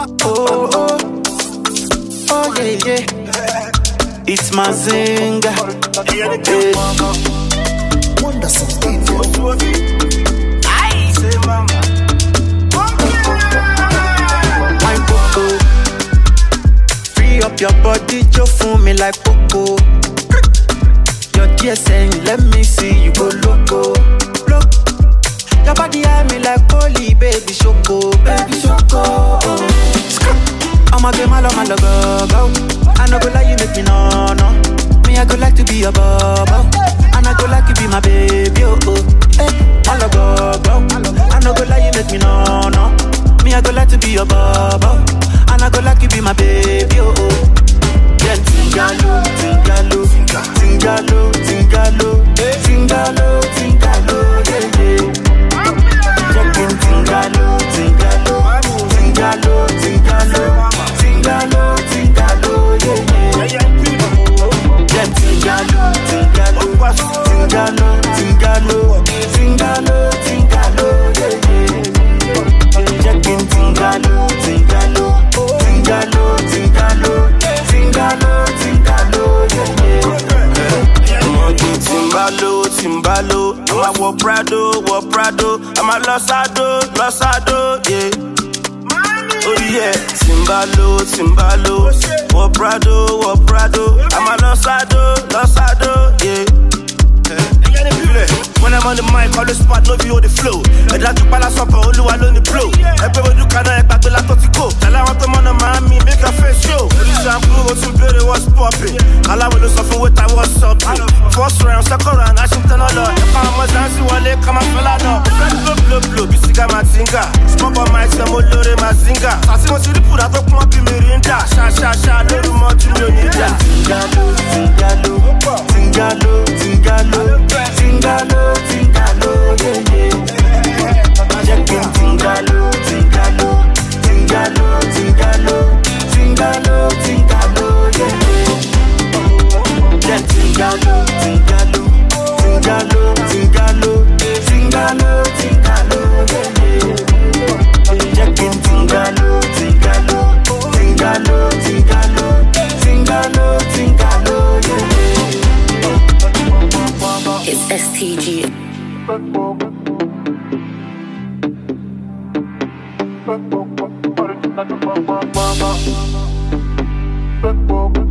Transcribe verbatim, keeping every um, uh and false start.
Oh, oh, oh, yeah, yeah. It's my Zinga. Yeah. Aye. Say mama. Wine Coco. Free up your body, just for me like Coco. Your dear saying, let me see you go loco. Look. Your body had me like Polly, baby Choco, baby Choco. I'ma get my love, my love, go, go. I no go like you make me no, no. Me I go like to be your bubble, and I go like you be my baby, oh, oh. Hey, my love, go, go. I no go like you make me no, no. Me I go like to be your bubble, and I go like you be my baby, oh, oh. Yeah, Tingalo, Tingalo, Tingalo, Tingalo, Tingalo, Tingalo, yeah, yeah. Tingalo, tingalo, tingalo, tingalo, tingalo, tingalo, yeah, yeah. Yeah, tingalo, tingalo, tingalo, tingalo, tingalo, tingalo, yeah, yeah. Checking tingalo, tingalo, tingalo, tingalo, tingalo, tingalo, yeah, yeah. Timbalo, Timbalo, I walk Prado, walk Prado, I'm a Losado, Losado, yeah. Oh yeah, Timbalo, Timbalo, walk Prado, walk Prado, I'm a Losado, Losado, yeah. When I'm on the mic, all the spot, no view of the flow. And that's the palace up, all the one on the blow. Everybody do can I back the laptop to go. Tell I want the man on Miami, make a face show. This shampoo was some better, was popping. All I will do something with I was something. First round, second round, I should tell all the come on, dancing while they come and fill out. Blow, blow, blow, be sick, I'm a singer. Smoke on my some more lorry, my singer. I see what you put out of my Mirinda. Sha, sha, sha, little more to me. Tingalo, tingalo, tingalo, tingalo, tingalo. Tingalo, yeah, yeah. Checking tingalo, tingalo, tingalo, tingalo, tingalo, tingalo, yeah, yeah. Yeah, tingalo, tingalo, tingalo, tingalo, tingalo, tingalo, yeah, yeah. Checking tingalo, tingalo, tingalo, tingalo, tingalo, tingalo, yeah, yeah. It's S T G. Mama.